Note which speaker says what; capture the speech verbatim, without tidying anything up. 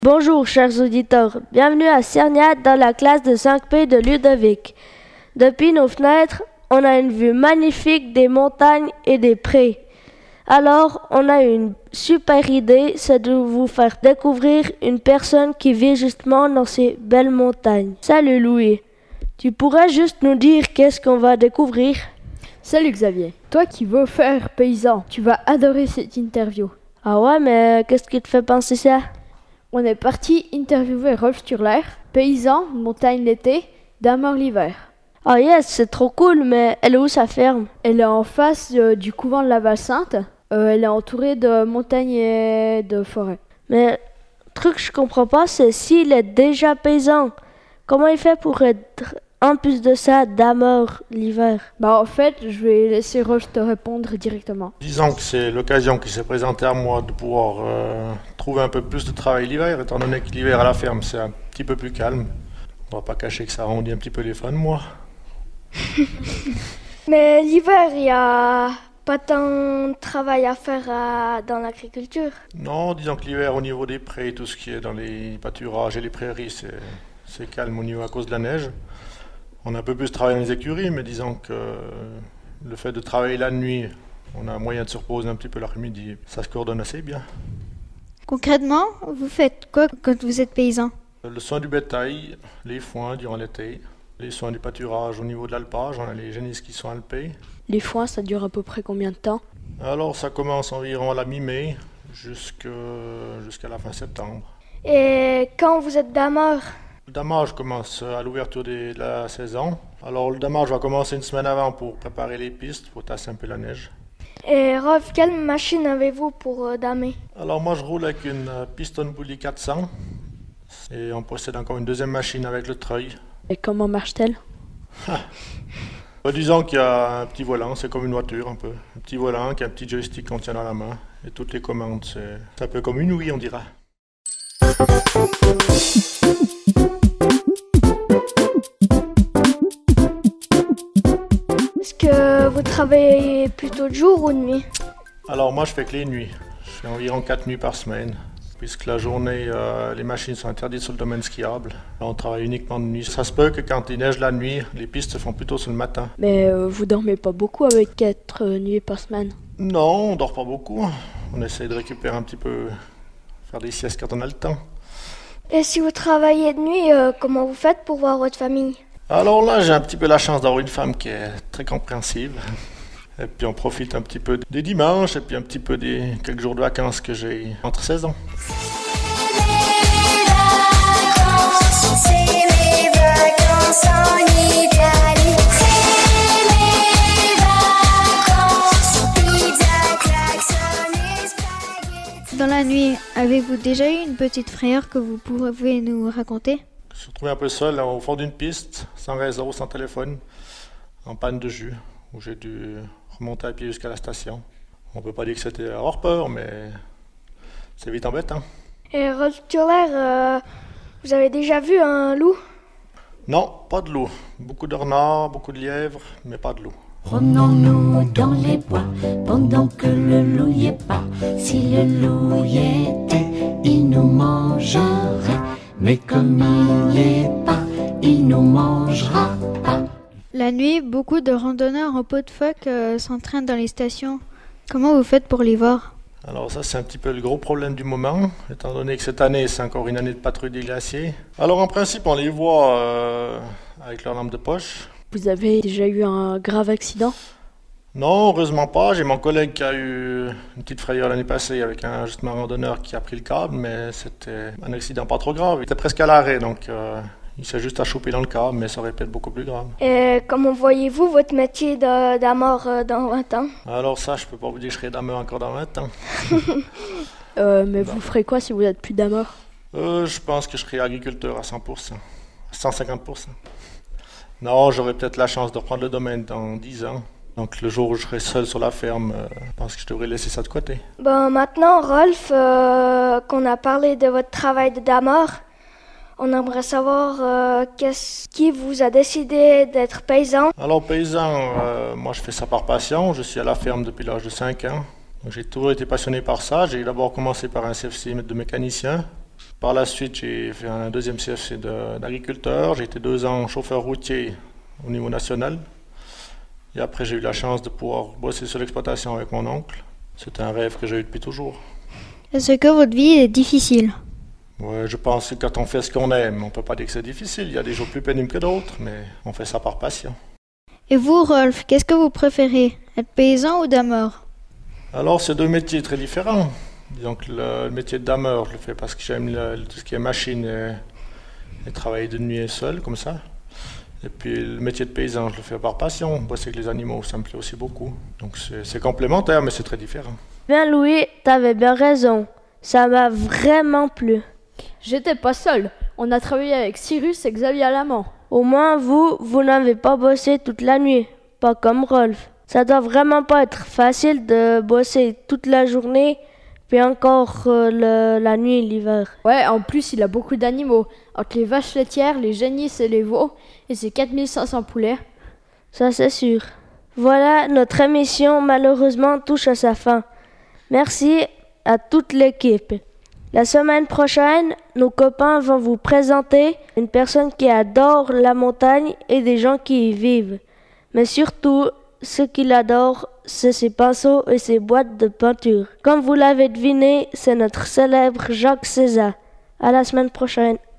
Speaker 1: Bonjour chers auditeurs, bienvenue à Cerniat dans la classe de cinq P de Ludovic. Depuis nos fenêtres, on a une vue magnifique des montagnes et des prés. Alors, on a une super idée, c'est de vous faire découvrir une personne qui vit justement dans ces belles montagnes. Salut Louis, tu pourrais juste nous dire qu'est-ce qu'on va découvrir?
Speaker 2: Salut Xavier, toi qui veux faire paysan, tu vas adorer cette interview.
Speaker 1: Ah ouais, mais qu'est-ce qui te fait penser ça?
Speaker 2: On est parti interviewer Rolf Sturler, paysan, montagne l'été, Damer l'hiver.
Speaker 1: Ah yes, c'est trop cool, mais elle est où sa ferme?
Speaker 2: Elle est en face euh, du couvent de la Val-Sainte. Euh, elle est entourée de montagnes et de forêts.
Speaker 1: Mais le truc que je comprends pas, c'est s'il est déjà paysan, comment il fait pour être, en plus de ça, Damer l'hiver?
Speaker 2: Bah en fait, je vais laisser Rolf te répondre directement.
Speaker 3: Disons que c'est l'occasion qui s'est présentée à moi de pouvoir euh, trouver un peu plus de travail l'hiver, étant donné que l'hiver à la ferme c'est un petit peu plus calme. On va pas cacher que ça arrondit un petit peu les fins de mois.
Speaker 4: Mais l'hiver, il y a pas tant de travail à faire à, dans l'agriculture.
Speaker 3: Non, disons que l'hiver au niveau des prés, tout ce qui est dans les pâturages et les prairies, c'est, c'est calme au niveau à cause de la neige. On a un peu plus de travail dans les écuries, mais disons que le fait de travailler la nuit, on a moyen de se reposer un petit peu l'après-midi. Ça se coordonne assez bien.
Speaker 5: Concrètement, vous faites quoi quand vous êtes paysan?
Speaker 3: Le soin du bétail, les foins durant l'été, les soins du pâturage au niveau de l'alpage, on a les génisses qui sont alpés.
Speaker 2: Les foins, ça dure à peu près combien de temps?
Speaker 3: Alors ça commence environ à la mi-mai jusqu'à, jusqu'à la fin septembre.
Speaker 4: Et quand vous êtes Damer?
Speaker 3: Le damage commence à l'ouverture de la saison. Alors le damage va commencer une semaine avant pour préparer les pistes, pour tasser un peu la neige.
Speaker 4: Et Rolf, quelle machine avez-vous pour euh, damer?
Speaker 3: Alors moi je roule avec une euh, Piston Bully quatre cents et on possède encore une deuxième machine avec le treuil.
Speaker 2: Et comment marche-t-elle?
Speaker 3: Bah, disons qu'il y a un petit volant, c'est comme une voiture un peu. Un petit volant qui a un petit joystick qu'on tient dans la main. Et toutes les commandes, c'est, c'est un peu comme une Wii on dira.
Speaker 4: Est-ce que vous travaillez plutôt de jour ou de nuit?
Speaker 3: Alors moi je fais que les nuits. Je fais environ quatre nuits par semaine. Puisque la journée, euh, les machines sont interdites sur le domaine skiable. On travaille uniquement de nuit. Ça se peut que quand il neige la nuit, les pistes se font plutôt sur le matin.
Speaker 2: Mais euh, vous dormez pas beaucoup avec quatre euh, nuits par semaine?
Speaker 3: Non, on dort pas beaucoup. On essaie de récupérer un petit peu, faire des siestes quand on a le temps.
Speaker 4: Et si vous travaillez de nuit, euh, comment vous faites pour voir votre famille?
Speaker 3: Alors là, j'ai un petit peu la chance d'avoir une femme qui est très compréhensive. Et puis on profite un petit peu des dimanches et puis un petit peu des quelques jours de vacances que j'ai entre saisons.
Speaker 5: Dans la nuit, avez-vous déjà eu une petite frayeur que vous pouvez nous raconter?
Speaker 3: Je me suis retrouvé un peu seul là, au fond d'une piste, sans réseau, sans téléphone, en panne de jus, où j'ai dû remonter à pied jusqu'à la station. On peut pas dire que c'était hors peur, mais c'est vite embêtant.
Speaker 4: Et Rolf Sturler, euh, vous avez déjà vu un loup?
Speaker 3: Non, pas de loup. Beaucoup de renards, beaucoup de lièvres, mais pas de loup.
Speaker 6: Promenons-nous dans les bois pendant que le loup y est pas. Si le loup y était, il nous mangerait. Mais comme il n'est pas, il nous mangera pas.
Speaker 5: La nuit, beaucoup de randonneurs en peau de phoque euh, s'entraînent dans les stations. Comment vous faites pour les voir?
Speaker 3: Alors ça c'est un petit peu le gros problème du moment, étant donné que cette année c'est encore une année de patrouille des glaciers. Alors en principe on les voit euh, avec leur lampe de poche.
Speaker 2: Vous avez déjà eu un grave accident?
Speaker 3: Non, heureusement pas. J'ai mon collègue qui a eu une petite frayeur l'année passée avec un justement randonneur qui a pris le câble, mais c'était un accident pas trop grave. Il était presque à l'arrêt, donc euh, il s'est juste à choper dans le câble, mais ça aurait pu être beaucoup plus grave.
Speaker 4: Et comment voyez-vous votre métier de, Damer euh, dans vingt ans?
Speaker 3: Alors ça, je peux pas vous dire que je serai Damer encore dans vingt ans.
Speaker 2: euh, mais vous ferez quoi si vous êtes plus Damer?
Speaker 3: euh, Je pense que je serai agriculteur à cent pour cent, à cent cinquante pour cent. Non, j'aurai peut-être la chance de reprendre le domaine dans dix ans. Donc le jour où je serai seul sur la ferme, euh, je pense que je devrais laisser ça de côté.
Speaker 4: Bon, maintenant, Rolf, euh, qu'on a parlé de votre travail de Damer, on aimerait savoir euh, qu'est-ce qui vous a décidé d'être paysan.
Speaker 3: Alors paysan, euh, moi je fais ça par passion. Je suis à la ferme depuis l'âge de cinq ans. Donc, j'ai toujours été passionné par ça. J'ai d'abord commencé par un C F C de mécanicien. Par la suite, j'ai fait un deuxième C F C de- d'agriculteur. J'ai été deux ans chauffeur routier au niveau national. Et après, j'ai eu la chance de pouvoir bosser sur l'exploitation avec mon oncle. C'était un rêve que j'ai eu depuis toujours.
Speaker 5: Est-ce que votre vie est difficile?
Speaker 3: Ouais, je pense que quand on fait ce qu'on aime, on peut pas dire que c'est difficile. Il y a des jours plus pénibles que d'autres, mais on fait ça par passion.
Speaker 5: Et vous, Rolf, qu'est-ce que vous préférez? Être paysan ou dameur?
Speaker 3: Alors, c'est deux métiers très différents. Disons que le, le métier de dameur, je le fais parce que j'aime le- tout ce qui est machine et, et travailler de nuit et seul, comme ça. Et puis le métier de paysan, je le fais par passion. Bosser avec les animaux, ça me plaît aussi beaucoup. Donc c'est c'est complémentaire, mais c'est très différent.
Speaker 1: Bien Louis, t'avais bien raison. Ça m'a vraiment plu.
Speaker 2: J'étais pas seul. On a travaillé avec Cyrus et Xavier Lamant.
Speaker 1: Au moins vous, vous n'avez pas bossé toute la nuit. Pas comme Rolf. Ça doit vraiment pas être facile de bosser toute la journée, puis encore euh, le- la nuit, l'hiver.
Speaker 2: Ouais, en plus, il a beaucoup d'animaux. Entre les vaches laitières, les génisses et les veaux, et ses quatre mille cinq cents poulets.
Speaker 1: Ça c'est sûr. Voilà, notre émission malheureusement touche à sa fin. Merci à toute l'équipe. La semaine prochaine, nos copains vont vous présenter une personne qui adore la montagne et des gens qui y vivent. Mais surtout, ce qu'il adore, c'est ses pinceaux et ses boîtes de peinture. Comme vous l'avez deviné, c'est notre célèbre Jacques César. À la semaine prochaine.